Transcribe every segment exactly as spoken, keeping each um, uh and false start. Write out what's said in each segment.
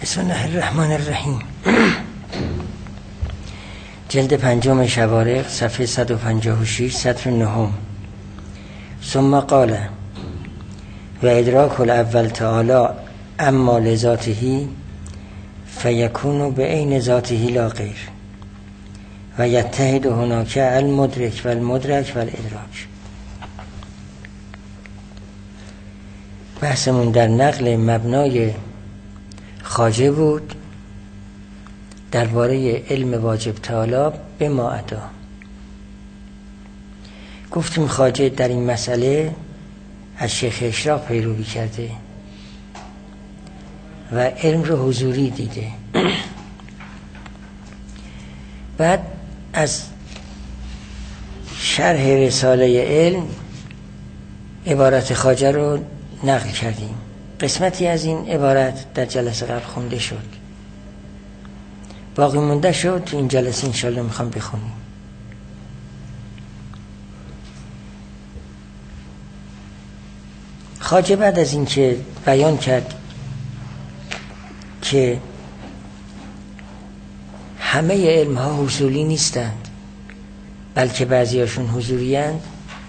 بسم الله الرحمن الرحیم. جلد پنجم شوارق صفحه صد و پنجاه و شش سطر نهم. ثم قال و ادراک الاول تعالی اما لذاته فیکون بعین ذاته لا غیر و یتحد هناک المدرک و المدرک و الادراک. بحثمون در نقل مبنای خواجه بود درباره علم واجب تعالی به ما ادا. گفتیم خواجه در این مسئله از شیخ اشراق پیروی کرده و علم رو حضوری دیده. بعد از شرح رساله علم عبارت خواجه رو نقل کردیم. قسمتی از این عبارت در جلسه قبل خونده شد، باقی مونده شد تو این جلسه انشالله میخوام بخونیم. خواجه بعد از این که بیان کرد که همه علم ها حصولی نیستند بلکه بعضی هاشون حضوری هستند،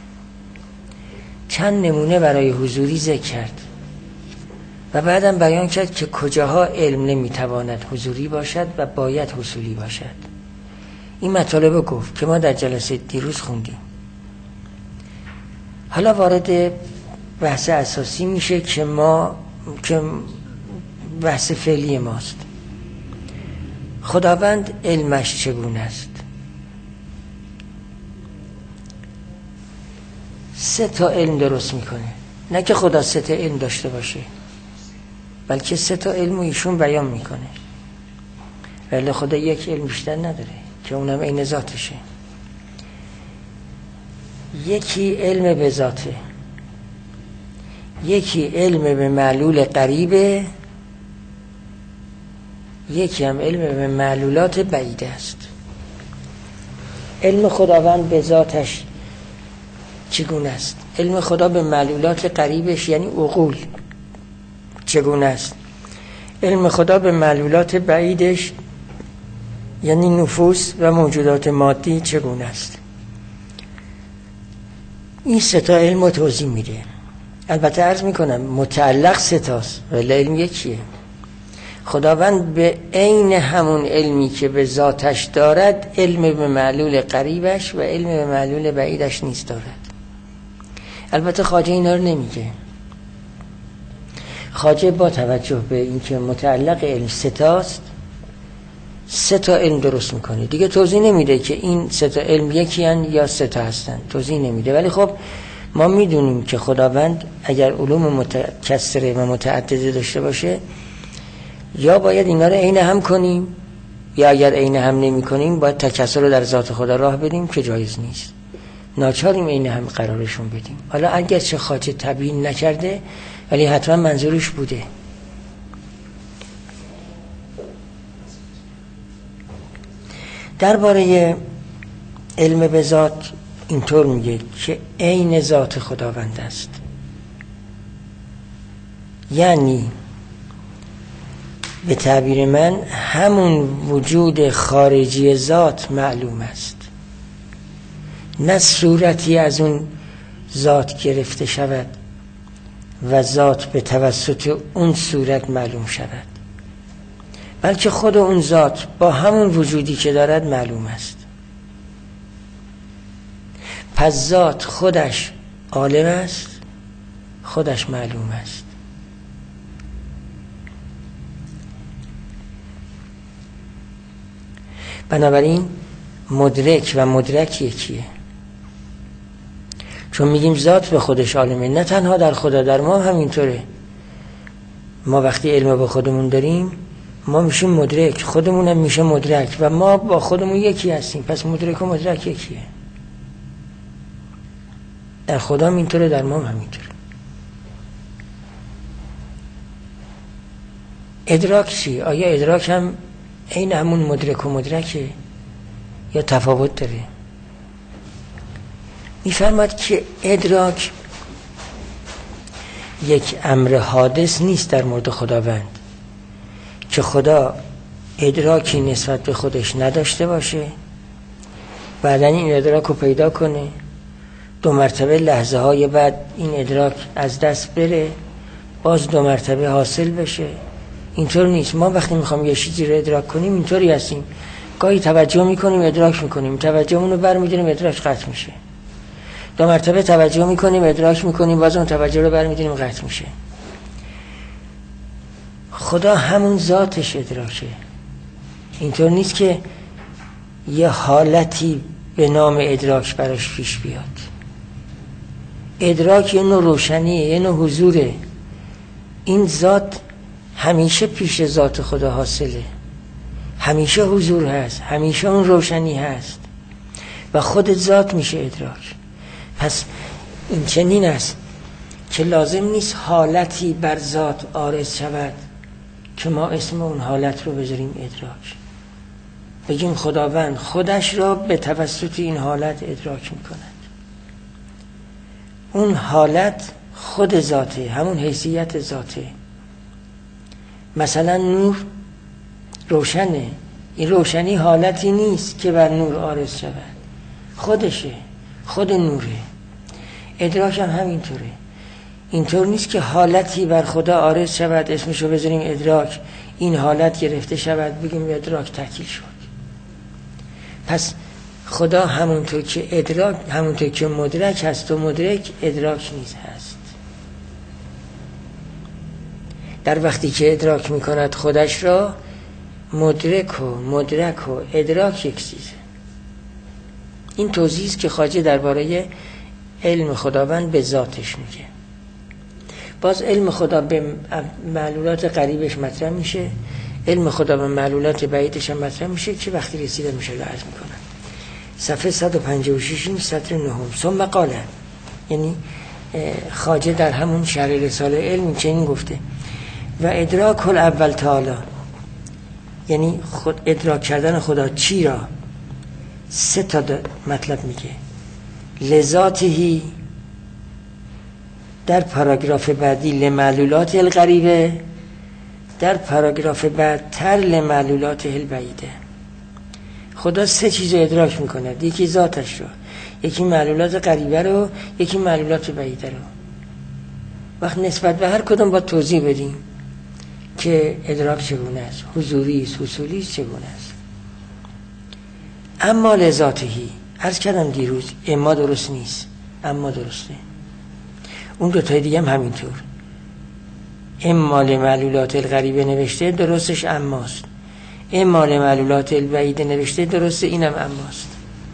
چند نمونه برای حضوری ذکر کرد و بعدم بیان کرد که کجاها علم نمیتواند حضوری باشد و باید حصولی باشد. این مطالب گفت که ما در جلسه دیروز خوندیم. حالا وارد بحث اساسی میشه که ما که بحث فعلی ماست. خداوند علمش چگونه است؟ سه تا علم درست میکنه، نه که خدا سه تا علم داشته باشه، بلکه سه تا علم ایشون بیان میکنه، ولی خدا یک علم بیشتر نداره که اونم عین ذاتشه. یکی علم به ذاته، یکی علم به معلول قریبه، یکی هم علم به معلولات بعیده است. علم خداوند به ذاتش چگونه است؟ علم خدا به معلولات قریبش یعنی عقول چگونه است؟ علم خدا به معلولات بعیدش یعنی نفوس و موجودات مادی چگونه است؟ این سه تا علم رو توضیح میده. البته عرض میکنم متعلق سه تاست ولی علم یکیه. خداوند به عین همون علمی که به ذاتش دارد علم به معلول قریبش و علم به معلول بعیدش نیست دارد. البته خواجه اینا رو نمیگه. خواجه با توجه به اینکه متعلق علم سه تاست سه تا علم درست میکنه. دیگه توضیح نمیده که این سه تا علم یکی هن یا سه تا هستن، توضیح نمیده. ولی خب ما میدونیم که خداوند اگر علوم متکثره و متعدده داشته باشه یا باید اینا رو عین هم کنیم یا اگر عین هم نمی کنیم باید تکثر رو در ذات خدا راه بدیم که جایز نیست، ناچاریم عین هم قرارشون بدیم. حالا اگر چه خواجه تبیین نکرده ولی حتما منظورش بوده. درباره علم به ذات اینطور میگه که عین ذات خداوند است، یعنی به تعبیر من همون وجود خارجی ذات معلوم است، نه صورتی از اون ذات گرفته شود و ذات به توسط اون صورت معلوم شود، بلکه خود اون ذات با همون وجودی که دارد معلوم است. پس ذات خودش عالم است، خودش معلوم است. بنابراین مدرک و مدرک یکیه. چون میگیم ذات به خودش عالمه، نه تنها در خدا، در ما همینطوره. ما وقتی علم با خودمون داریم ما میشیم مدرک، خودمون هم میشه مدرک و ما با خودمون یکی هستیم. پس مدرک و مدرک یکیه. در خدا هم اینطوره، در ما هم همینطوره. ادراک چی؟ آیا ادراک هم این همون مدرک و مدرکه یا تفاوت داره؟ میفرماد که ادراک یک امر حادث نیست در مورد خداوند، که خدا ادراکی نسبت به خودش نداشته باشه، بعدن این ادراک رو پیدا کنه، دو مرتبه لحظه های بعد این ادراک از دست بره، باز دو مرتبه حاصل بشه. اینطور نیست. ما وقتی میخوام یه چیزی رو ادراک کنیم اینطوری هستیم، گاهی توجه میکنیم ادراک میکنیم، توجهمون رو برمیداریم ادراک قطع میشه، دو مرتبه توجه میکنیم ادراک میکنیم، باز اون توجه رو برمیداریم قطع میشه. خدا همون ذاتش ادراکه. اینطور نیست که یه حالتی به نام ادراک براش پیش بیاد. ادراک یه نوع روشنیه، یه نوع حضوره. این ذات همیشه پیش ذات خدا حاصله، همیشه حضور هست، همیشه اون روشنی هست و خود ذات میشه ادراک. پس این چنین است که لازم نیست حالتی بر ذات عارض شود که ما اسم اون حالت رو بذاریم ادراک، بگیم خداوند خودش را به توسط این حالت ادراک میکند. اون حالت خود ذاته، همون حیثیت ذاته. مثلا نور روشنه، این روشنی حالتی نیست که بر نور عارض شود، خودشه، خود نوره. ادراک هم همینطوره. اینطور نیست که حالتی بر خدا عارض شود اسمشو بذاریم ادراک، این حالت گرفته شود بگیم ادراک تکیل شد. پس خدا همونطور که ادراک، همونطور که مدرک هست و مدرک، ادراک نیز هست. در وقتی که ادراک میکند خودش را، مدرک و مدرک و ادراک یک چیزه. این توضیحی است که خواجه درباره علم خداوند به ذاتش میگه. باز علم خدا به معلولات قریبش مطرح میشه، علم خدا به معلولات بعیدش هم مطرح میشه که وقتی رسیده میشه رو عرض میکنم. صفحه صد و پنجاه و شش سطر نهم. ثم قال، یعنی خواجه در همون شرح رساله علم چنین گفته: و ادراک الاول تعالی، یعنی خود ادراک کردن خدا چی را؟ سه تا مطلب میگه. لذاتهی در پاراگراف بعدی، لمعلولات الغریبه در پاراگراف بعد تر، لمعلولات البعیده. خدا سه چیز رو ادراک میکنه، یکی ذاتش رو، یکی معلولات غریبه رو، یکی معلولات بعیده رو. وقت نسبت به هر کدوم با توضیح بدیم که ادراک چگونه است، حضوری است، حصولی است، چگونه است. اما لذاتهی، عرض کردم دیروز، اما درست نیست، اما درسته. اون دو تای دیگه هم همینطور. اما لمعلولات الغریبه نوشته، درستش اماست. اما لمعلولات البعیده نوشته، درسته اینم اماست.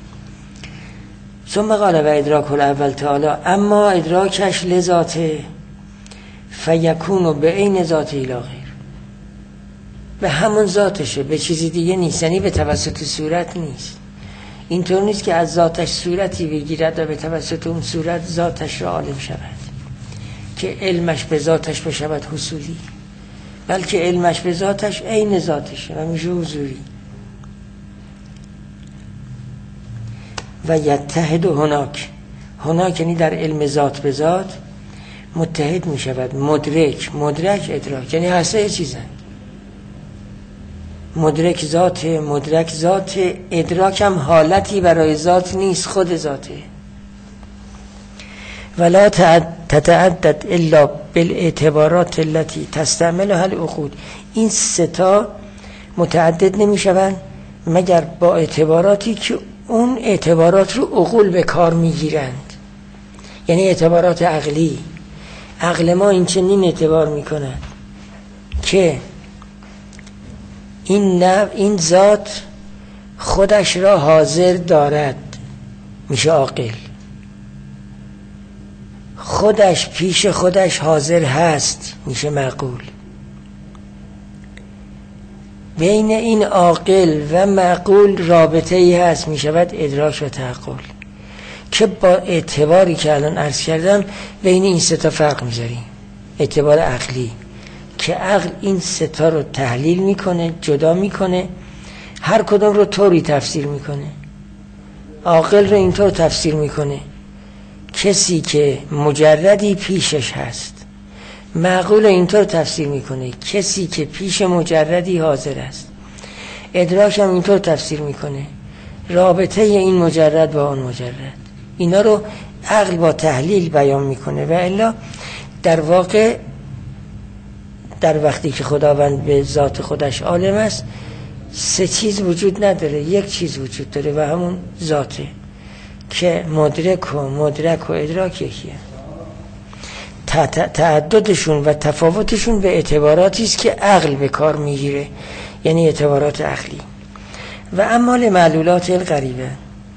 ثم قال و ادراک الاول تعالی، اما ادراکش لذاته فیکون به عین ذاته الی غیر، به همون ذاتشه، به چیزی دیگه نیست، یعنی به توسط صورت نیست. اینطور نیست که از ذاتش صورتی بگیرد و به توسط اون صورت ذاتش را عالم شود، که علمش به ذاتش بشود حصولی، بلکه علمش به ذاتش عین ذاتشه و میشه حضوری. و یتحد هناک، هناک یعنی در علم ذات به ذات متحد می شود. مدرک، مدرک ادراک، یعنی هر سه چیزن. مدرک ذات، مدرک ذات، ادراک هم حالتی برای ذات نیست، خود ذاته. ولا تتعدد الا بالاعتبارات التي تستعملها العقول. این ستا متعدد نمی شوند مگر با اعتباراتی که اون اعتبارات رو عقول به کار می گیرند، یعنی اعتبارات عقلی. عقل ما این چنین اعتبار می کند که این نوع، این ذات خودش را حاضر دارد، میشه عاقل. خودش پیش خودش حاضر هست، میشه معقول. بین این عاقل و معقول رابطه ای هست، میشود ادراک و تعقل، که با اعتباری که الان عرض کردم بین این سه تا فرق میذاریم. اعتبار عقلی که عقل این سه تا رو تحلیل میکنه، جدا میکنه، هر کدوم رو طوری تفسیر میکنه. عاقل رو اینطور تفسیر میکنه: کسی که مجردی پیشش هست معقول اینطور تفسیر میکنه کسی که پیش مجردی حاضر است. ادراک هم اینطور تفسیر میکنه رابطه این مجرد با اون مجرد. اینا رو عقل با تحلیل بیان میکنه و الا در واقع در وقتی که خداوند به ذات خودش عالم است سه چیز وجود نداره، یک چیز وجود داره و همون ذاته که مدرک و مدرک و ادراک یکیه. تعددشون و تفاوتشون به اعتباراتی است که عقل به کار میگیره، یعنی اعتبارات عقلی. و اما معلولات الغریبه،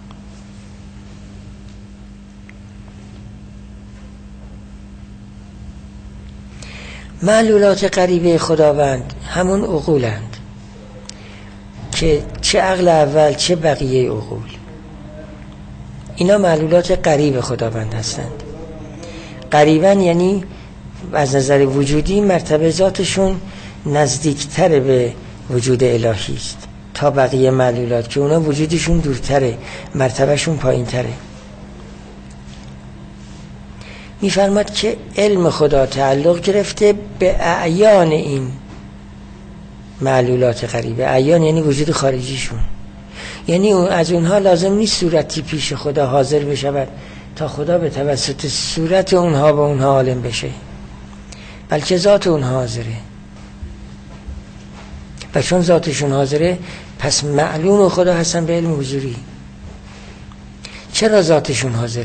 معلولات غریبه خداوند همون عقولند که چه عقل اول چه بقیه عقول، اینا معلولات غریب خداوند هستند. غریبن یعنی از نظر وجودی مرتبه ذاتشون نزدیکتر به وجود الهی است تا بقیه معلولات که اونا وجودشون دورتره، مرتبهشون پایینتره. میفرماد که علم خدا تعلق گرفته به اعیان این معلولات غریبه. اعیان یعنی وجود خارجیشون، یعنی از اونها لازم نیست صورتی پیش خدا حاضر بشود تا خدا به توسط صورت اونها با اونها عالم بشه، بلکه ذات اونها حاضره و چون ذاتشون حاضره پس معلوم خدا هستن به علم حضوری. چرا ذاتشون حاضره؟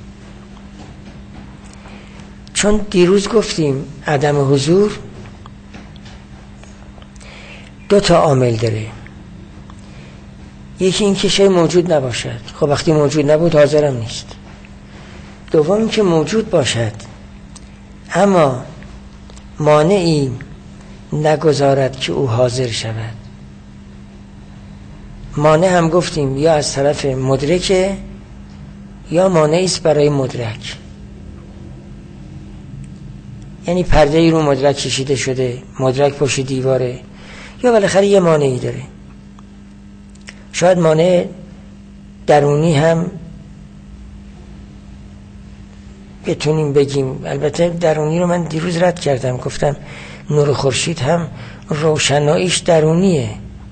چون دیروز گفتیم عدم حضور دو تا عامل داره. یکی این که شی موجود نباشد، خب وقتی موجود نبود حاضرم نیست. دوم این که موجود باشد اما مانعی نگذارد که او حاضر شود. مانع هم گفتیم یا از طرف مدرکه یا مانعی است برای مدرک، یعنی پرده ای رو مدرک کشیده شده، مدرک پشت دیواره، یا بالاخره یه مانعی داره. شاید مانع درونی هم بتونیم بگیم، البته درونی رو من دیروز رد کردم، گفتم نور خورشید هم روشناییش درونیه،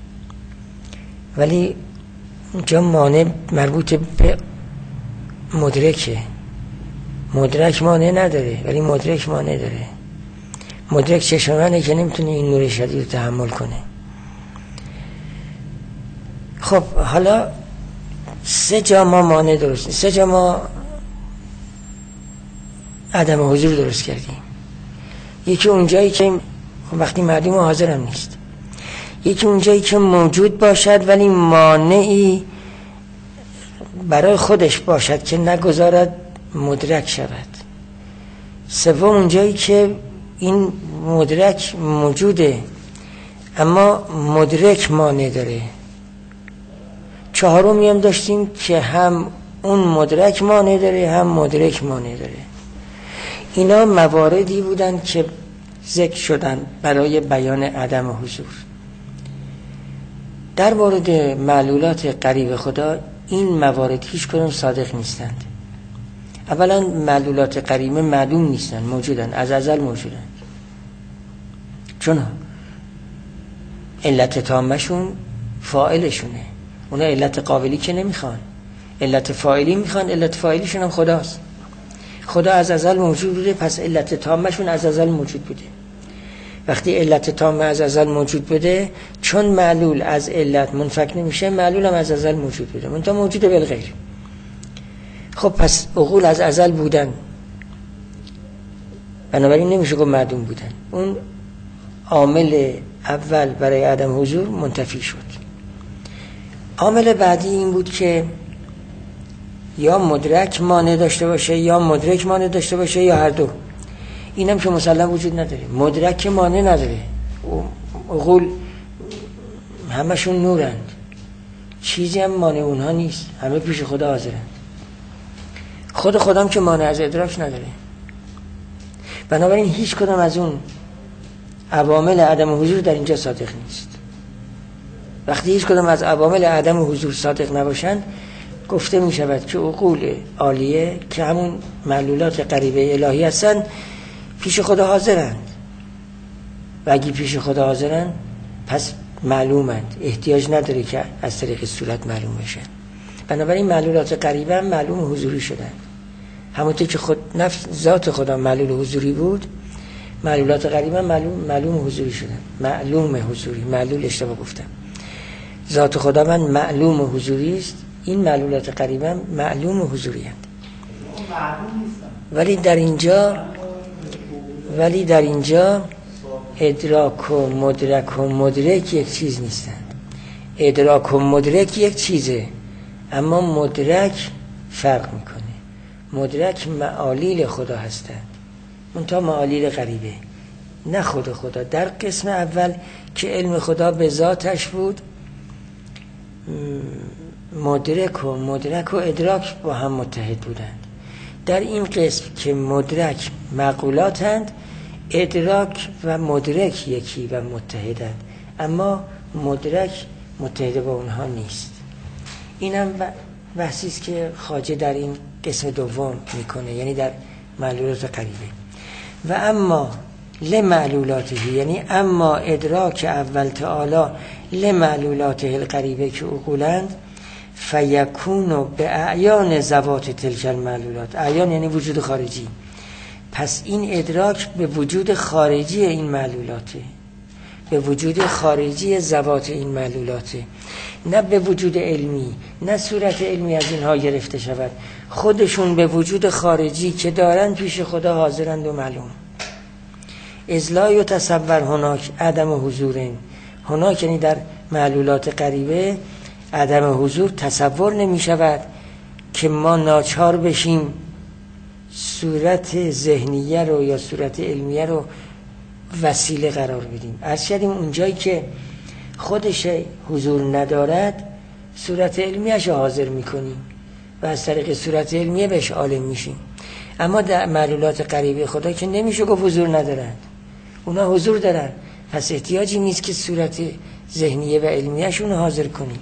ولی اینجا مانع مربوط به مدرکه. مدرک مانع نداره ولی مدرک مانع داره. مدرک چشمانه که نمیتونه این نور شدید رو تحمل کنه. خب حالا سه جا ما مانع درست، سه جا ما عدم حضور درست کردیم. یکی اونجایی که وقتی معلوم حاضرم نیست، یکی اونجایی که موجود باشد ولی مانعی برای خودش باشد که نگذارد مدرک شود. سوم اونجایی که این مدرک موجوده اما مدرک مانع داره. چهارمی هم داشتیم که هم اون مدرک مانع داره هم مدرک مانع داره. اینا مواردی بودن که ذکر شدن برای بیان عدم حضور. در مورد معلولات غریب خدا این موارد هیچ کدوم صادق نیستند. اولا معلولات غریبه معلوم نیستند، موجودن، از ازل موجودن، چون علت تامشون فاعلشونه. اونا علت قابلی که نمیخوان، علت فاعلی میخوان. علت فاعلیشون هم خداست. خدا از ازل موجود بوده، پس علت تامشون از ازل موجود بوده. وقتی علت تام از ازل موجود بوده، چون معلول از علت منفک نمیشه، معلول هم از ازل موجود بوده، منتها موجوده بالغیر. خب پس عقول از ازل بودن، بنابراین نمیشه که معدوم بودن. اون عامل اول برای عدم حضور منتفی شد. عامل بعدی این بود که یا مدرک مانع داشته باشه یا مدرک مانع داشته باشه یا هر دو. اینم که مسلم وجود نداره. مدرک مانع نداره، عقول همشون نورند، چیزی هم مانع اونها نیست، همه پیش خدا حاضرند. خود خودم که مانع از ادراک نداره. بنابراین هیچ کدام از اون عوامل عدم حضور در اینجا صادق نیست. وقتی هیچ کدام از عوامل عدم حضور صادق نباشند، گفته می شود که عقول عالیه که همون معلولات غریبه الهی هستند پیش خدا حاضرند و اگه پیش خدا حاضرند پس معلومند، احتیاج نداره که از طریق صورت معلوم بشن. بنابراین معلولات غریبه هم معلوم حضوری شدن. همونطور که خود نفس ذات خدا معلول حضوری بود، معلولات غریبه هم معلوم معلوم حضوری شدن. معلوم حضوری، معلول اشتباه گفتم. ذات خدا من معلوم حضوری است، این معلولات غریبه هم معلوم حضوری هست. ولی در اینجا ولی در اینجا ادراک و مدرک و مدرک یک چیز نیستن. ادراک و مدرک یک چیزه، اما مدرک فرق میکنه. مدرک معالیل خدا هستند، منتها معالیل غریبه، نه خود خدا. در قسم اول که علم خدا به ذاتش بود، مدرک و مدرک و ادراک با هم متحد بودند. در این قسم که مدرک معقولاتند، ادراک و مدرک یکی و متحدند، اما مدرک متحد با اونها نیست. اینم بحثی است که خواجه در این قسم دوم میکنه، یعنی در معلولات غریبه. و اما لمعلولاته، یعنی اما ادراک اول تعالی لمعلولاته الغریبه که عقولند، فیکونو به اعیان ذوات تلک المعلولات. اعیان یعنی وجود خارجی. پس این ادراک به وجود خارجی این معلولاته، به وجود خارجی ذوات این معلولاته، نه به وجود علمی، نه صورت علمی از اینها گرفته شود. خودشون به وجود خارجی که دارن پیش خدا حاضرند و معلوم. ازلا یتصور هناک عدم حضورن. هناک یعنی در معلولات غریبه عدم حضور تصور نمی شود که ما ناچار بشیم صورت ذهنیه رو یا صورت علمیه رو وسیله قرار بدیم. عرض کردیم اونجایی که خودش حضور ندارد صورت علمیش رو حاضر میکنیم و از طریق صورت علمیه بهش عالم میشیم. اما در معلولات غریبه خدا که نمیشه گفت حضور ندارند، اونا حضور دارن، پس احتیاجی نیست که صورت ذهنیه و علمیهشون حاضر کنیم.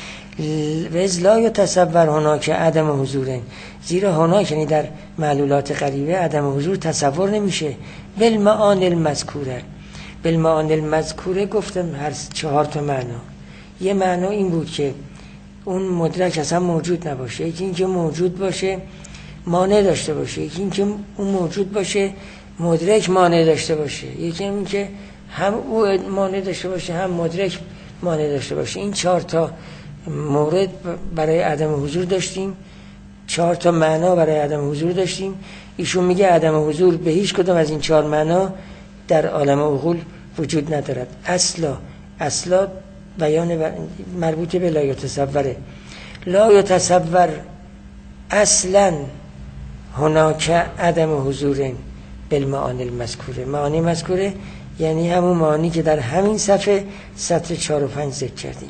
وز لا یتصور هناک عدم حضوره، زیرا هناک یعنی در معلولات غریبه عدم حضور تصور نمیشه. بالمعان المذکوره، بالمعان المذکوره گفتم هر چهار تا معنا. یه معنا این بود که اون مدرک اصلا موجود نباشه، یکی این که موجود باشه مانع داشته باشه، یکی این که اون موجود باشه مدرک مانع داشته باشه، یکی این که هم او مانع داشته باشه هم مدرک مانع داشته باشه. این چهار تا مورد برای عدم حضور داشتیم، چهار تا معنا برای عدم حضور داشتیم. ایشون میگه عدم حضور به هیچ کدام از این چهار معنا در عالم عقول وجود ندارد. اصلا اصلا بیان مربوط به لا یتصوره. لا یتصور اصلا هناک عدم حضور بالمعانی المذکوره. معانی مذکوره یعنی همون معانی که در همین صفحه سطر چهار و پنج ذکر کردیم.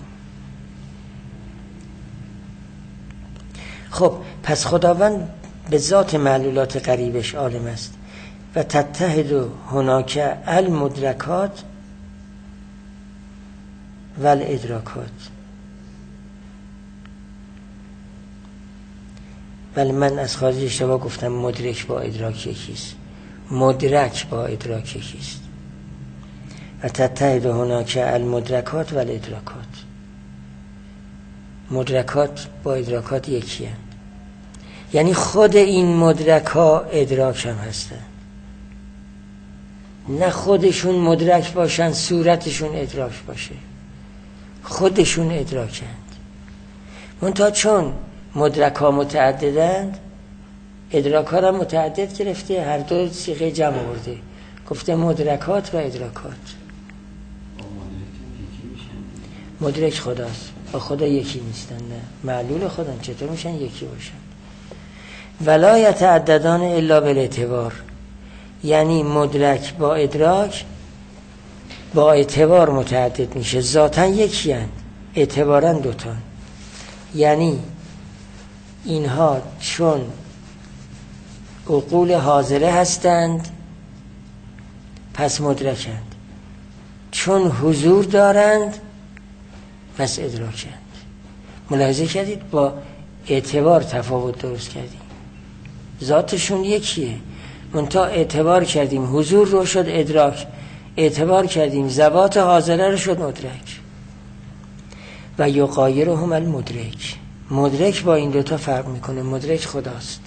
خب پس خداوند به ذات معلولات غریبش عالم است و تتحد هناک المدرکات و الادراکات. ولی من از خارج اشتباه گفتم، مدرک با ادراک یکیست، مدرک با ادراک یکیست. و تتحد هناک المدرکات و الادراکات. مدرکات با ادراکات یکی هستند، یعنی خود این مدرک ها ادراک هم هستن، نه خودشون مدرک باشن صورتشون ادراک باشه، خودشون ادراکند. منتها چون مدرک ها متعددند، ادراک ها را متعدد گرفته، هر دو صیغه جمع آورده، گفته مدرکات و ادراکات. مدرک خداست، با خدا یکی نیستن، نه معلول خدا چطور میشن یکی باشن؟ ولا یتعددان الا بالاعتبار، یعنی مدرک با ادراک با اعتبار متعدد میشه، ذاتن یکی هستند اعتبارا دوتان. یعنی اینها چون عقول حاضره هستند پس مدرکند، چون حضور دارند پس ادراکند. ملاحظه کردید با اعتبار تفاوت درست کردیم، ذاتشون یکیه منتها اعتبار کردیم حضور رو شد ادراک، اعتبار کردیم ذوات حاضره رو شد مدرک. و یغایرهم المدرک، مدرک با این دوتا فرق میکنه. مدرک خداست،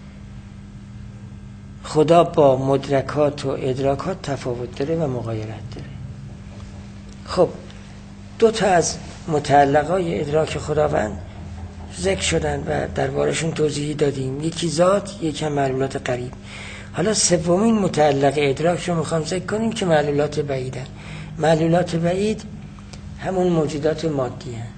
خدا با مدرکات و ادراکات تفاوت داره و مغایرت داره. خب دو تا از متعلقای ادراک خداوند ذکر شدن و دربارشون توضیح دادیم، یکی ذات، یکی معلولات قریب. حالا سومین متعلق ادراک رو میخوام ذکر کنیم که معلولات بعیدن. معلولات بعید همون موجودات مادی هستند.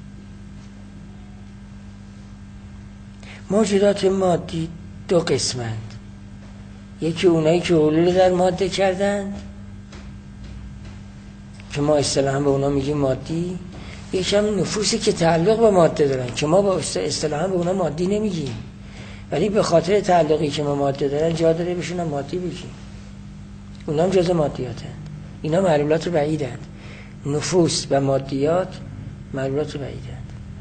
موجودات مادی دو قسمند، یکی اونایی که حلول در ماده کردند که ما اصطلاحاً به اونا میگیم مادی، یکی هم نفوسی که تعلق به ماده دارن که ما با اصطلاحاً به اونا مادی نمیگیم، ولی به خاطر تعلقی که ما ماده دارن جا داره بهشون هم مادی بگیم. اونا هم جزء مادیات هستند. اینا معلولات بعیدند. نفوس و مادیات معلولات بعیدند.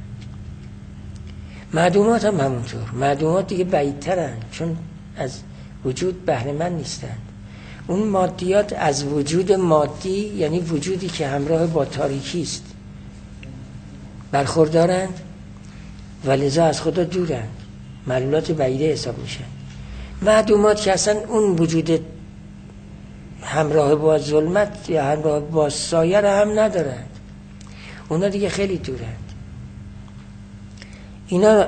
معدومات هم همونطور. معدومات دیگه بعیدترن چون از وجود بهره مند نیستند. اون مادیات از وجود مادی، یعنی وجودی که همراه با تاریکی است، برخوردارند و لذا از خدا دورند، معلولات بعیده حساب میشن. معدومات که اصلا اون وجود همراه با ظلمت یا همراه با سایه را هم ندارند، اونا دیگه خیلی دورند. اینا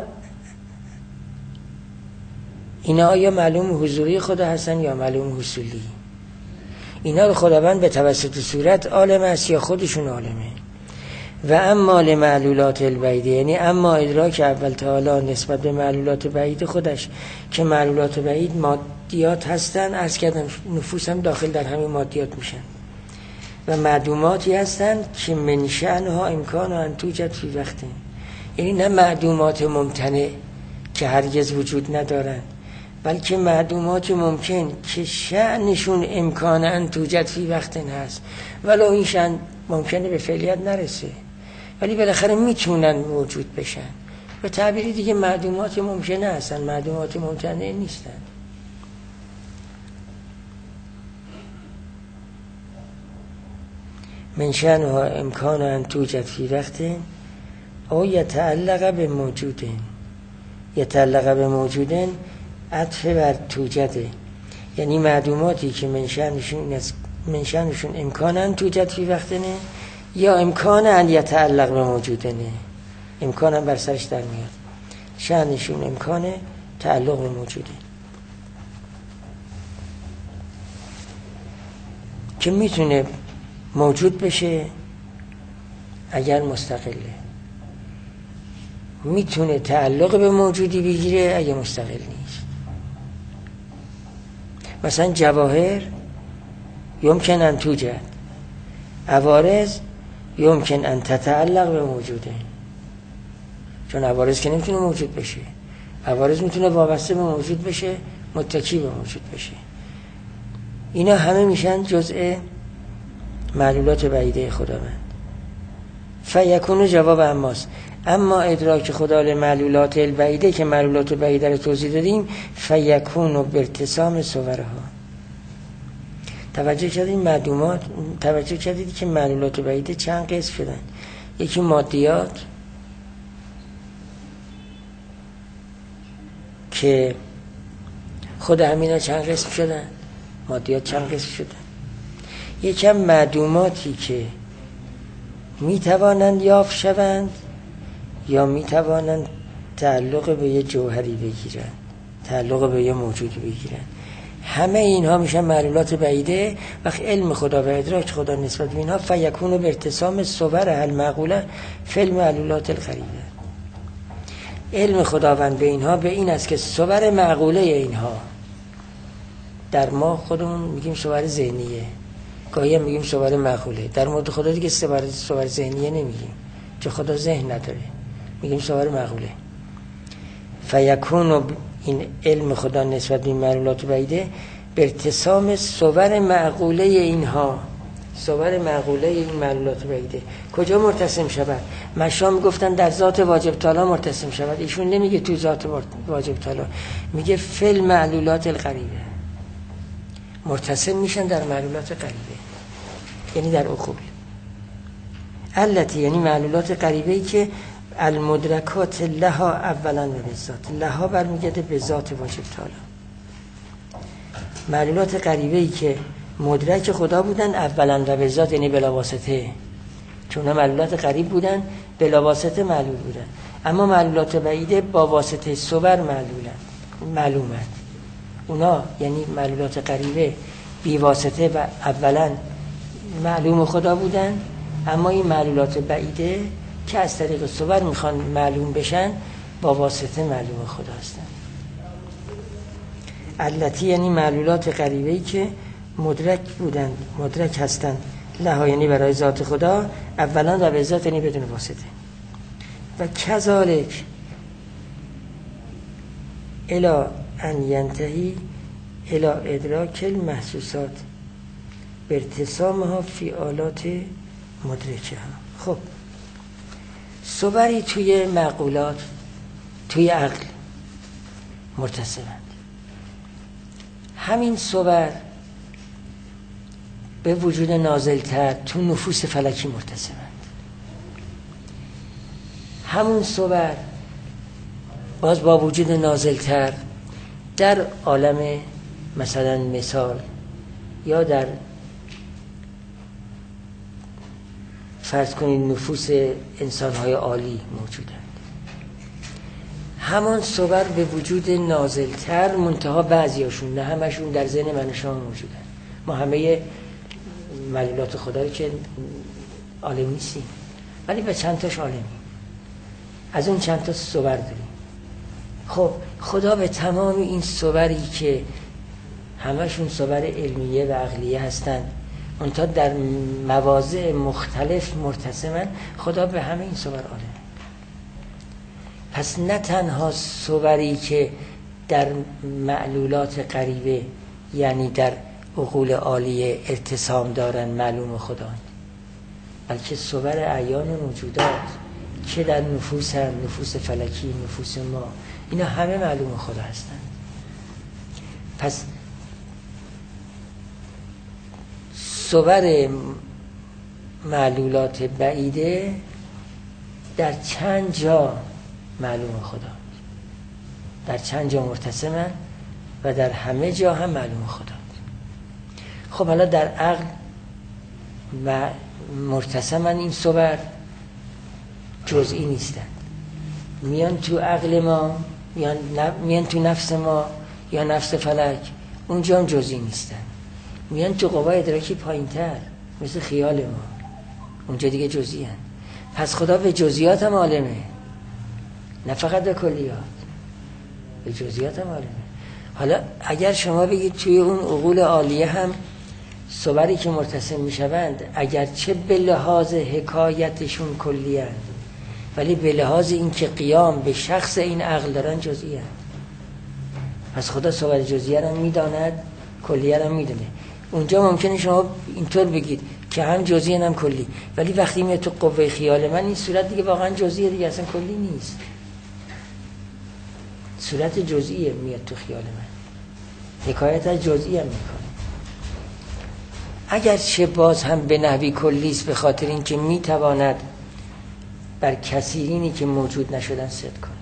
اینا آیا معلوم حضوری خدا هستن یا معلوم حصولی؟ اینا رو خداوند به توسط صورت عالم است یا خودشون عالمه؟ و اما لمعلولات البعیده، یعنی اما ادراک اول تعالی نسبت به معلولات بعید خودش که معلولات بعید مادیات هستن، عرض کردم نفوس هم داخل در همین مادیات میشن و معدوماتی هستن که من شأنها امکان ان توجد فی وقته، یعنی نه معدومات ممتنع که هرگز وجود ندارن، بلکه معدومات ممکن که شأنشون امکان ان توجد فی وقته هست، ولو این شأن ممکنه به فعلیت نرسه ولی بالاخره میتونن موجود بشن. به تعبیری دیگه معدومات ممکنه هستن، معدومات ممتنع نیستن. من شأنها امکان ان توجد فی وقته او یتعلق به موجودن. یتعلق به موجودن عطف بر توجده، یعنی معدوماتی که من شأنشون من شأنشون امکان ان توجد فی وقتنه یا امکان ان یتعلق به موجودنه. امکان هم بر سرش در میاد، شأنشون امکانه تعلق به موجوده که میتونه موجود بشه اگر مستقله، میتونه تعلق به موجودی بگیره اگر مستقل نیست. مثلا جواهر یمکن ان توجد، عوارض یمکن ان تتعلق به موجوده، چون عوارض که نمیتونه موجود بشه، عوارض میتونه وابسته به موجود بشه، متکی به موجود بشه. اینا همه میشن جزء معلولات بعیده خداوند. فیکون جواب اماست، اما ادراک خدا لمعلولات البعیده که معلولات بعیده رو توضیح دادیم، فیکون برتسام صورها. توجه کردید معدومات، توجه کردید که معلولات بعیده چند قسم شدن؟ یکی مادیات که خود همینا چند قسم شدن؟ مادیات چند قسم شدن؟ یکی هم معدوماتی که می توانند یافت شوند یا می توانند تعلق به یه جوهری بگیرن، تعلق به یه موجودی بگیرن. همه اینها میشن معلولات بعیده. وقت علم خدا و ادراک خدا نسبت به اینها فیکون به ارتسام صور المعقوله فی المعلولات القریبه. علم خداوند به اینها به این است که صور معقوله اینها، در ما خودمون میگیم صور ذهنیه، گاهی هم میگیم صور معقوله، در مورد خدا دیگه صور صور ذهنیه نمیگیم چون خدا ذهن نداره، میگیم صور معقوله. فیکون این علم خدا نسبت به معلولات بعیده به ارتسام صور معقوله اینها، صور معقوله این معلولات بعیده کجا مرتسم شود؟ مشا میگفتن در ذات واجب تعالی مرتسم شود، ایشون نمیگه تو ذات واجب تعالی، میگه فی المعلولات القریبه. مرتسم میشن در معلولات غریبه، یعنی در عقول. التی یعنی معلولات غریبه ای که المدرکات لها اولا و بذات، لها برمیگرده به ذات واجب تعالی. معلولات غریبه ای که مدرک خدا بودن اولا و بذات، یعنی بلا واسطه، چون معلولات غریب بودن بلا واسطه معلول بودن. اما معلولات بعیده با واسطه صور معلولن، معلومند. اونا یعنی معلولات غریبه بی واسطه و اولا معلوم خدا بودن، اما این معلولات بعیده که از طریق صور میخوان معلوم بشن با واسطه معلوم خدا هستن. التی یعنی معلولات غریبه‌ای که مدرک بودن، مدرک هستن لها یعنی برای ذات خدا اولا و به ذات یعنی بدون واسطه. و کذالک الی ان ینتهی الی ادراک المحسوسات بارتسامها فی آلات مدرکه ها. خب صوری توی معقولات، توی عقل مرتسمند. همین صور به وجود نازلتر تو نفوس فلکی مرتسمند. همون صور باز با وجود نازلتر در عالم مثلا مثال یا در فرض کنید نفوس انسان‌های عالی موجودند. همان صور به وجود نازلتر، منتها بعضیاشون نه همشون در ذهن من و شما موجودند. ما همه معلولات خدا که عالم نیستیم، ولی به چند تاش عالمیم. از اون چند تا صور داریم. خب خدا به تمام این صوری که همشون صور علمیه و عقلیه هستند، اونتا در مواضع مختلف مرتسمن، خدا به همه این صور عالمه. پس نه تنها صوری که در معلولات غریبه یعنی در عقول عالیه ارتسام دارن معلوم خدا، بلکه صور اعیان موجودات که در نفوس هم، نفوس فلکی، نفوس ما، اینا همه معلوم خدا هستن. پس صور معلولات بعیده در چند جا معلوم خدا، در چند جا مرتسمن و در همه جا هم معلوم خدا. خب حالا در عقل و مرتسمن این صور جزئی نیستند، میان تو عقل ما، میان, میان تو نفس ما یا نفس فلک، اونجا هم جزئی نیستند. میان تو قوای ادراکی پایین تر مثل خیال ما، اونجا دیگه جزئی هست. پس خدا به جزئیات هم عالمه، نه فقط به کلیات، به جزئیات هم عالمه. حالا اگر شما بگید توی اون عقول عالیه هم صوری که مرتسم میشوند اگرچه به لحاظ حکایتشون کلی هست، ولی به لحاظ این که قیام به شخص این عقل دارن جزئی هست. پس خدا صور جزئیه هم میداند، کلیه هم میدونه. اونجا ممکنه شما اینطور بگید که هم جزئی هم کلی، ولی وقتی میاد تو قوه خیال من این صورت دیگه واقعا جزئیه، دیگه اصلا کلی نیست، صورت جزئیه میاد تو خیال من، حکایت از جزئی هم میکنه. اگر چه باز هم به نحوی کلیست، به خاطر اینکه میتواند بر کثیرینی که موجود نشدن صدق کنه.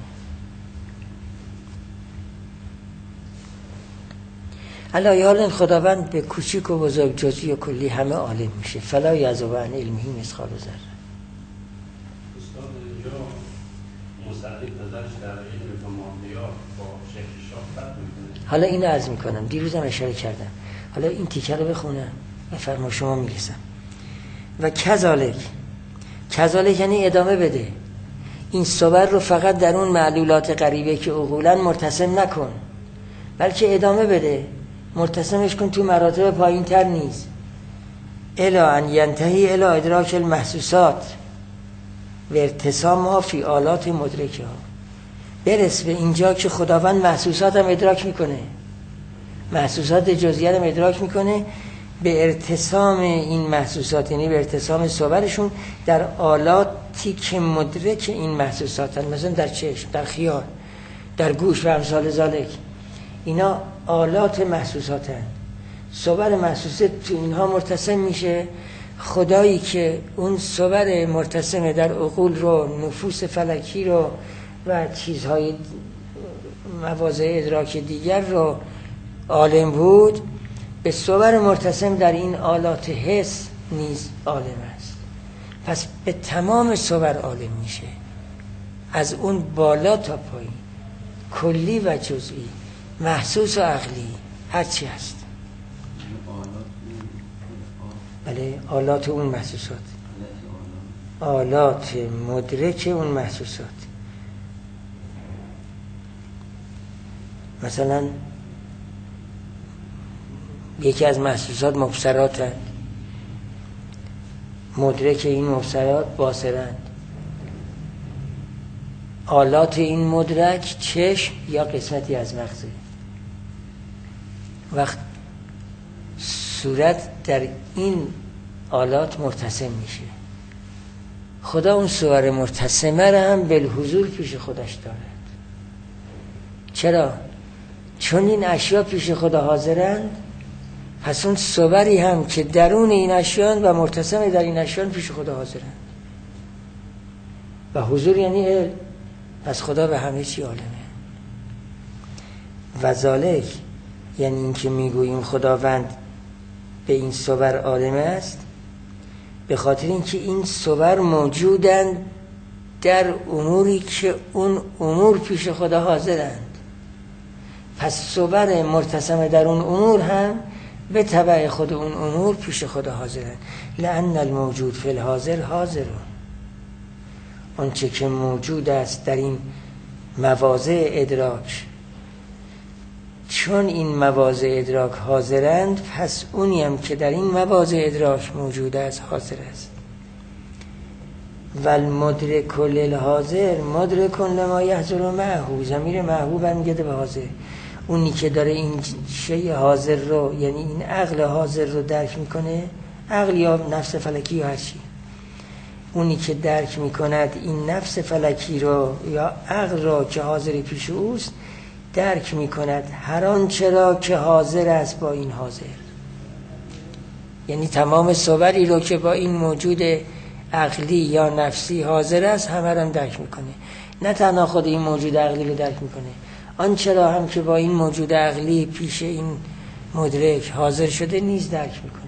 علایه حال خداوند به کوچیک و بزرگ، جزئی و کلی همه عالم میشه. فلا یعزب عن علمه مثقال ذره. استاد اینجا مصدق نظرش در علم تمامیات با شیخ شاه فرق میکنه. حالا اینو عرض میکنم، دیروزم اشاره کردم، حالا این تیکه رو بخونم بفرما شما میرسم. و کذالک، کذالک یعنی ادامه بده این صور رو، فقط در اون معلولات غریبه که عقولاً مرتسم نکن، بلکه ادامه بده، مرتسمش کن تو مراتب پایین تر نیست. الا ان ینتهی الی ادراک المحسوسات و ارتسامها فی آلات مدرکه ها. برس به اینجا که خداوند محسوسات هم ادراک میکنه، محسوسات جزئیه هم ادراک میکنه، به ارتسام این محسوسات یعنی به ارتسام صورشون در آلاتی که مدرک این محسوسات هست، مثلا در چشم، در خیال، در گوش و امثال ذالک. اینا آلات محسوسات هست صور محسوسه تو اینها مرتسم میشه. خدایی که اون صور مرتسم در عقول رو، نفوس فلکی رو و چیزهای مواضع ادراک دیگر رو عالم بود، به صور مرتسم در این آلات حس نیز عالم است. پس به تمام صور عالم میشه، از اون بالا تا پایین، کلی و جزئی، محسوس و عقلی، هر چی هست. بله، آلات اون محسوسات، آلات مدرک اون محسوسات. مثلا یکی از محسوسات مبصرات هست، مدرک این مبصرات باصرند. آلات این مدرک چشم یا قسمتی از مغزه. وقت صورت در این آلات مرتسم میشه، خدا اون صور مرتسمه را هم بالحضور پیش خودش دارد. چرا؟ چون این اشیا پیش خدا حاضرند، پس اون صوری هم که درون این اشیان و مرتسم در این اشیان پیش خدا حاضرند. و حضور یعنی علم، پس خدا به همه چی عالمه. و ذالک یعنی این که میگوییم خداوند به این صور عالم است، به خاطر اینکه این صور موجودند در اموری که اون امور پیش خدا حاضرند. پس صور مرتسم در اون امور هم به تبع خود اون امور پیش خدا حاضرند. لأن الموجود فی الحاضر حاضر، آنچه که موجود است در این مواضع ادراک، چون این مواضع ادراک حاضرند، پس اونی هم که در این مواضع ادراک موجود است حاضر است. والمدرک للحاضر مدرک لما یحضر معه. ضمیر معه برمیگرده به حاضر. اونی که داره این شیء حاضر رو، یعنی این عقل حاضر رو درک میکنه، عقل یا نفس فلکی یا هر چی، اونی که درک میکند این نفس فلکی رو یا عقل رو که حاضری پیش اوست، درک میکند هر آنچه را که حاضر است با این حاضر. یعنی تمام صوری رو که با این موجود عقلی یا نفسی حاضر است همه را درک میکنه. نه تنها خود این موجود عقلی رو درک میکنه، آنچه را هم که با این موجود عقلی پیش این مدرک حاضر شده نیز درک میکنه.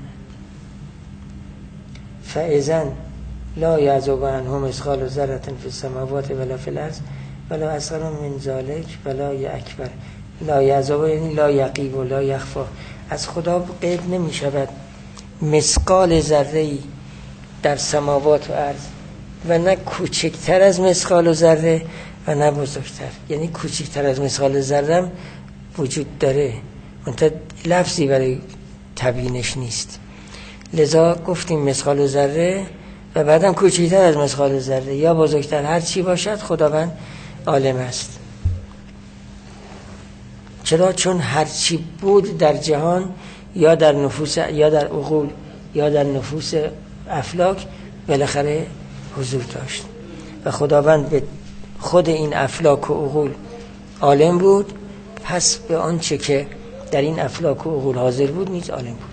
فاذا لا یعزب عنه مثقال ذره فی السماوات ولا فی الارض ولا اصغر من ذلک ولا اکبر. لا یعزب یعنی لا یغیب و لا یخفی، از خدا غیب نمی شود مثقال ذره‌ای در سماوات و ارض، و نه کوچکتر از مثقال ذره و نه بزرگتر. یعنی کوچکتر از مثقال ذره وجود داره، منتها لفظی برای تبیینش نیست، لذا گفتیم مثقال ذره و بعدم کوچکتر از مثقال ذره یا بزرگتر، هر چی باشد خداوند عالم است. چرا؟ چون هر چی بود در جهان یا در نفوس یا در عقول یا در نفوس افلاک بالاخره حضور داشت و خداوند به خود این افلاک و عقول عالم بود، پس به آنچه که در این افلاک و عقول حاضر بود نیز عالم بود.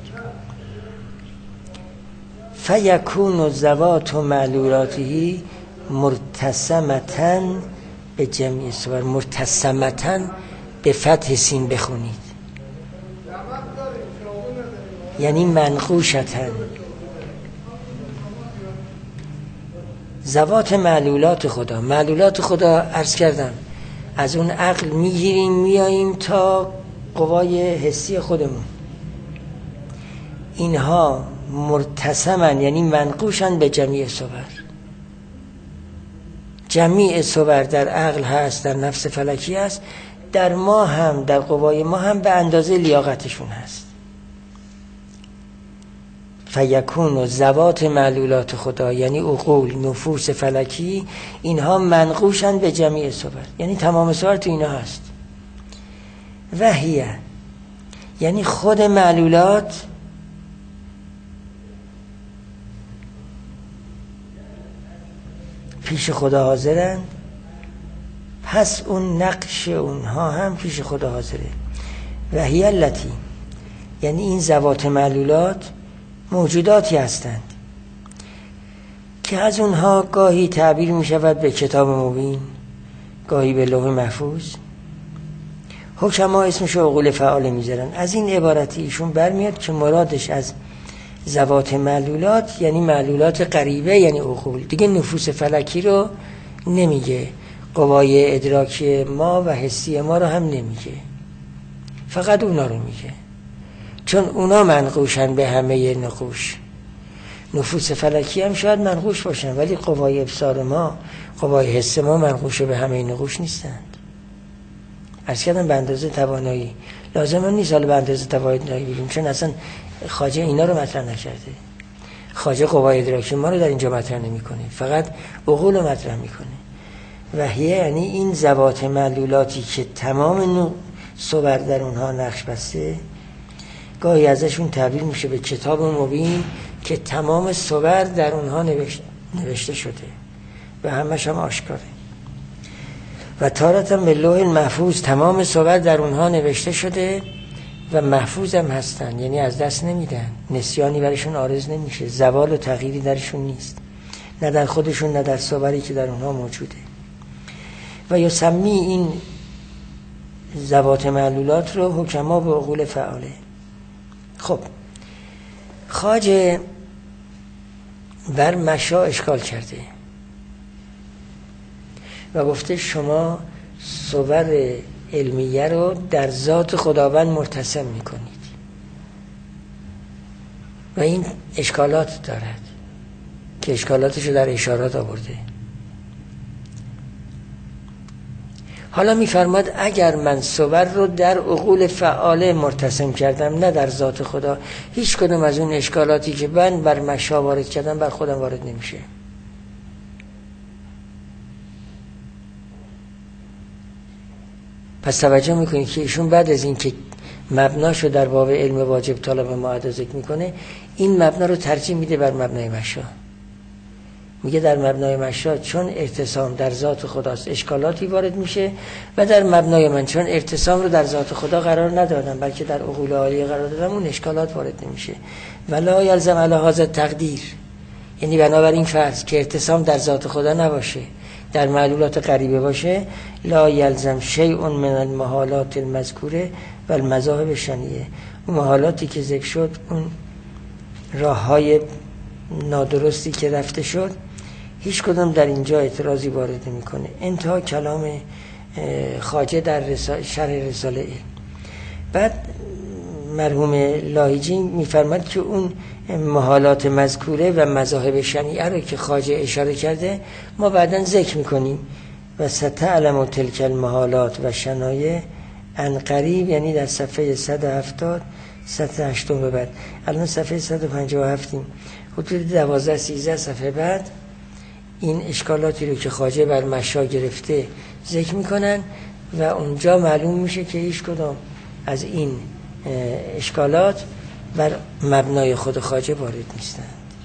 فیکون الذوات و معلولاته مرتسمتاً به جمعی صور. مرتسمتاً به فتح سین بخونید، یعنی منقوشتاً. ذوات معلولات خدا، معلولات خدا عرض کردم از اون عقل میگیریم میاییم تا قوای حسی خودمون، اینها مرتسمن یعنی منقوشن به جمیع صور. جمیع صور در عقل هست، در نفس فلکی هست، در ما هم، در قوای ما هم به اندازه لیاقتشون هست. فیکون و ذوات معلولات خدا یعنی عقول، نفوس فلکی، اینها منقوشن به جمیع صور، یعنی تمام صور تو اینا هست. وحیه یعنی خود معلولات پیش خدا حاضرن، پس اون نقش اونها هم پیش خدا حاضره. وحیه التی یعنی این ذوات معلولات موجوداتی هستند که از اونها گاهی تعبیر می شود به کتاب مبین، گاهی به لوح محفوظ. حکما اسمش عقول فعال میذارن. از این عبارتی ایشون برمیاد که مرادش از ذوات معلولات یعنی معلولات غریبه، یعنی عقول. دیگه نفوس فلکی رو نمیگه، قوای ادراکی ما و حسی ما رو هم نمیگه، فقط اونا رو میگه، چون اونا منقوشن به همه نقوش. نفوس فلکی هم شاید منقوش باشن، ولی قوای ابصار ما، قوای حس ما منقوش به همه نقوش نیستند. عرض کردم به اندازه توانایی. لازم هم نیست حالا به اندازه توانایی بگیم، چون اصلا خواجه اینا رو مطرح نکرده. خواجه قوای ادراکی ما رو در اینجا مطرح نمی‌کنه، فقط عقول رو مطرح می‌کنه. وحیه یعنی این ذوات معلولاتی که تمام صور در اونها نقش بسته، گاهی ازشون تعبیر میشه به کتاب مبین که تمام صور در اونها نوشته, نوشته شده و همش هم آشکاره. و تارة به لوح محفوظ، تمام صور در اونها نوشته شده و محفوظ هم هستن، یعنی از دست نمیدن، نسیانی برشون عارض نمیشه، زوال و تغییری درشون نیست، نه در خودشون نه در صوری که در اونها موجوده. و یسمی این ذوات معلولات رو حکما به عقول فعاله. خب خواجه بر مشا اشکال کرده و گفته شما صور علمیه رو در ذات خداوند مرتسم میکنید و این اشکالات دارد که اشکالاتش رو در اشارات آورده. حالا میفرماد اگر من صور رو در عقول فعاله مرتسم کردم نه در ذات خدا، هیچ کدوم از اون اشکالاتی که من بر مشا وارد کردم بر خودم وارد نمیشه. پس توجه میکنید که ایشون بعد از این که مبناشو در باب علم واجب طالب معاد ذکر میکنه، این مبنا رو ترجیح میده بر مبنای مشا. میگه در مبنای مشا چون ارتسام در ذات خداست اشکالاتی وارد میشه و در مبنای من چون ارتسام رو در ذات خدا قرار ندادم بلکه در عقول عالیه قرار دادم، اون اشکالات وارد نمیشه. ولا یلزم علی هذا تقدیر، یعنی بنابراین فرض که ارتسام در ذات خدا نباشه، در معلولات غریبه باشه، لا یلزم شیء من المحالات المذکوره و المذاهب شنیعه. اون محالاتی که ذکر شد، اون راههای نادرستی که رفته شد، هیچ کدام در اینجا اعتراضی وارد نمیکنه. انتها کلام خواجه در رسال شرح رساله علم. بعد مرحوم لاهیجی میفرماد که اون محالات مذکوره و مذاهب شنیعه رو که خواجه اشاره کرده ما بعداً ذکر میکنیم و ستعلم تلک المحالات و شنایع ان قریب، یعنی در صفحه صد و هفتاد صد و هشتم به بعد. الان صفحه صد و پنجاه و هفتیم، حدود دوازده سیزده صفحه بعد این اشکالاتی رو که خواجه بر مشا گرفته ذکر میکنن و اونجا معلوم میشه که هیچ کدام از این اشکالات بر مبنای خود خواجه وارد نیستند.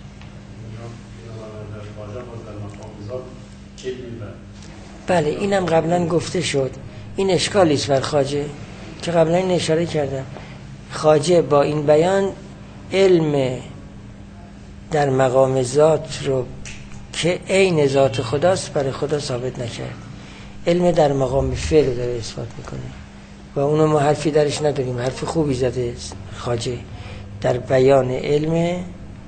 بله اینم قبلا گفته شد، این اشکالی است بر خواجه که قبلا این اشاره کردم. خواجه با این بیان علم در مقام ذات رو که عین ذات خداست برای خدا ثابت نکرد، علم در مقام فعل داره اثبات میکنه و اونو ما حرفی درش نداریم. حرف خوبی زده خواجه در بیان علم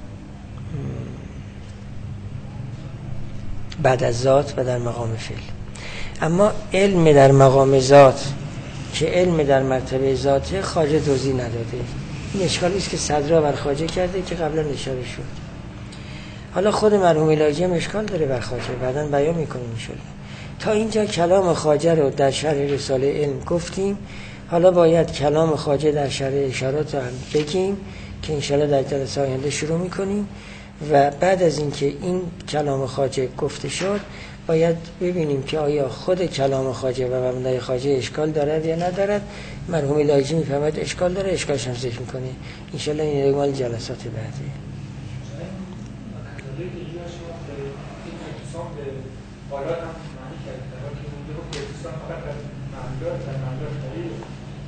بعد از ذات و در مقام فعل. اما علم در مقام ذات که علم در مرتبه ذاته خواجه توضیح نداده. این اشکالی است که صدرا بر خواجه کرده که قبلا اشاره شد. حالا خود مرحوم لاهیجی هم اشکال داره بر خواجه، بعداً بیان میکنیم انشالله. تا اینجا کلام خواجه رو در شرح رساله علم گفتیم. حالا باید کلام خواجه در شرح اشارات رو هم بگیم که انشالله در جلسه آینده شروع میکنیم و بعد از اینکه این کلام خواجه گفته شد باید ببینیم که آیا خود کلام خواجه و مبنای خواجه اشکال دارد یا ندارد. مرحوم لاهیجی میفهمد اشکال داره، اشکالش هم ذکر میکنه انشالله. این اجمال جلسات بعدی.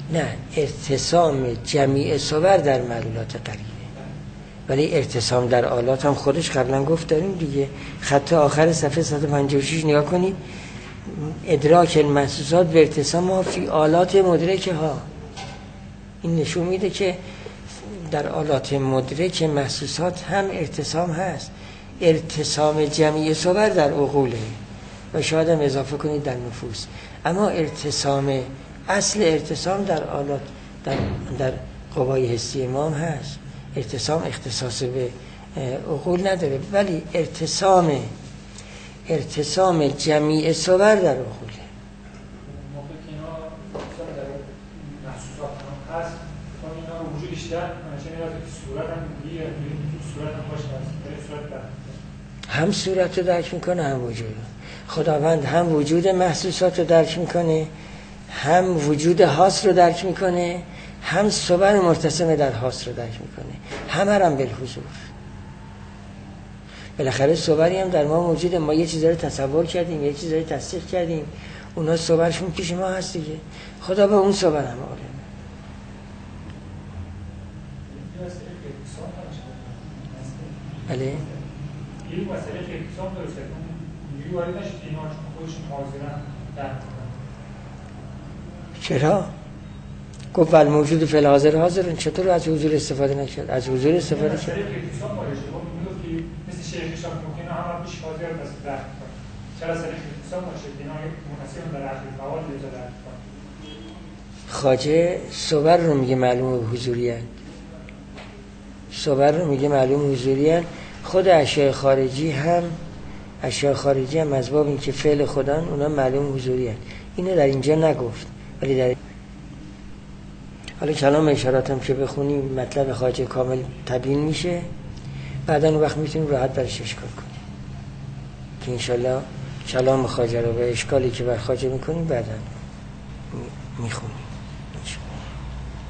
نه، ارتسام جمیع صور در معلولات قریبه، ولی ارتسام در آلات هم خودش قبلا گفت داریم دیگه. خط آخر صفحه صد و پنجاه و شش نگاه کنید، ادراک المحسوسات به ارتسام فی آلات مدرکه ها. این نشون میده که در آلات مدرک محسوسات هم ارتسام هست. ارتسام جمعی صور در عقوله و شاید هم اضافه کنید در نفوس، اما ارتسام اصل ارتسام در آلات در, در قوای حسی ما هست. ارتسام اختصاص به عقول نداره، ولی ارتسام ارتسام جمعی صور در عقوله. هم صورت رو درک میکنه هم وجود. خداوند هم وجود محسوسات رو درک میکنه، هم وجود حاس رو درک میکنه، هم صور مرتسم در حاس رو درک میکنه، همه هم بالحضور. بالاخره صوری هم در ما موجوده، ما یه چیزا رو تصور کردیم، یه چیزا رو تصدیق کردیم، اونا صورشون پیش ما هست دیگه. خدا به اون صور هم عالمه. بله یه مسئله که اقتصام درسته میگه وارد نشد اینا خودشون حاضرن در چرا؟ گفت ول موجود فی الحاضر حاضرن. چطور از حضور استفاده نکرد؟ از حضور استفاده کرد. مسئله که اقتصام باشه میگه که مثل شیخ شاه ممکنه هم پیش حاضر بس در چرا سر اقتصام باشه اینا مناسب در اخر فعال لیتا در خواجه صور رو میگه معلوم حضوریت، صور رو میگه معلوم حضوریت. خود اشیاء خارجی هم اشیاء خارجی هم از باب این که فعل خدان اونا معلوم حضوریت. اینو در اینجا نگفت، ولی در حالا کلام اشاراتم که بخونیم مطلب خواجه کامل تبیین میشه، بعدا اون وقت میتونیم راحت برش اشکال کنیم که انشالله کلام خواجه رو به اشکالی که بر خواجه میکنیم بعدا میخونیم.